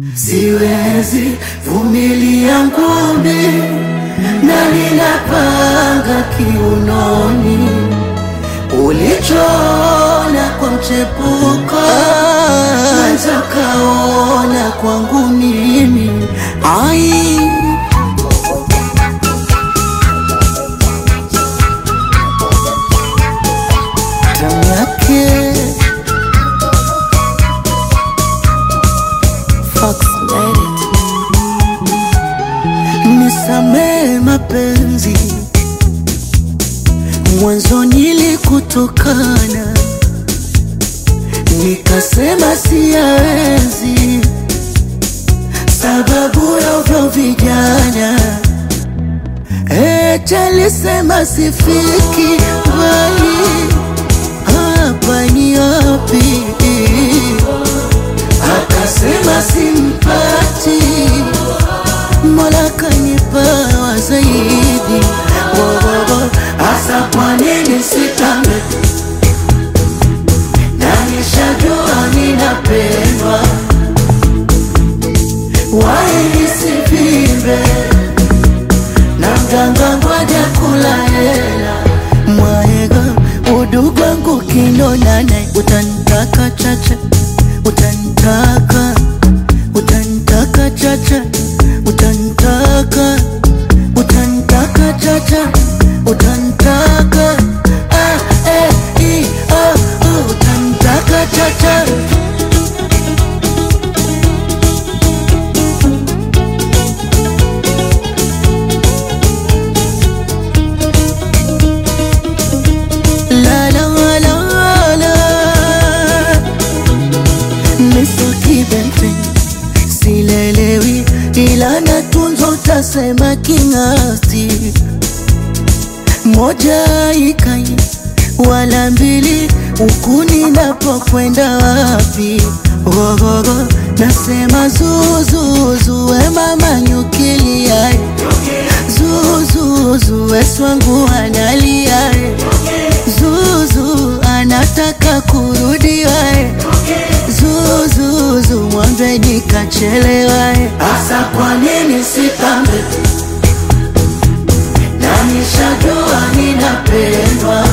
Siwezi vumilia ngumi na ninapanga kiunoni ulichoona kwa mchepuko anza kaona kwangu mimi. Tamu yake nisamee mapenzi, mwanzo nilikutukana nikasema siyaenzi, sababu ya ovyo vijana. Alisema sifiki mbali, hapa ni wapi? Akasema simpati, Mola kanipa zaidi. Asa kwa nini sitambe na nishajua ninapendwa? Wai nisivimbe na mganga ngoja kula hela. Mwaega udugu wangu kinonana, utanitaka chacha, utanitaka chacha, utanitaka chacha, utanitaka utanitaka chacha. La la la la, Mr. Bente silelewi ila natunzo tasema kingasti. Moja ikai wala mbili, huku ninapokwenda wapi? Gogogo nasema zuzuzu, we mama nyukilia, zuzuzu we swangu analia, zuzu anataka kurudi wae, zuzuzu mwambe nikachelewa. Asa kwa nini sitambe na nishajua ninapendwa?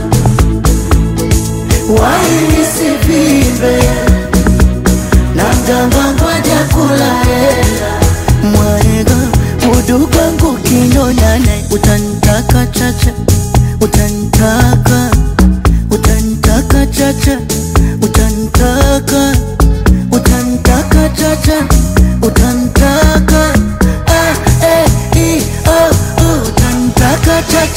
Wai nisivimbe na mganga ngoja kula hela. Mwaega udugu wangu kinonana, utanitaka chacha, utanitaka chacha, utanitaka chacha, utanitaka utanitaka chacha.